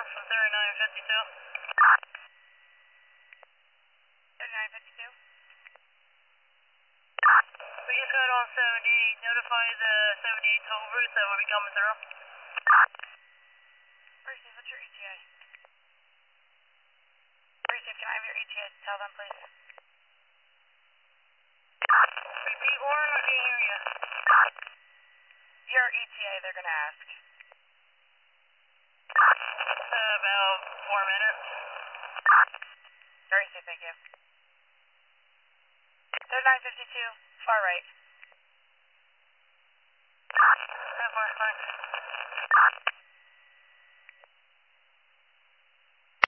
from 3952. 3952. We just got on 78. Notify the 78 toll booth that we'll be coming through. Receive, what's your ETA? Receive, can I have your ETA? Tell them, please. Repeat, Warren, I can't hear you. Your ETA, they're going to ask. About 4 minutes. Very safe, thank you. 3952, far right. That far, fine.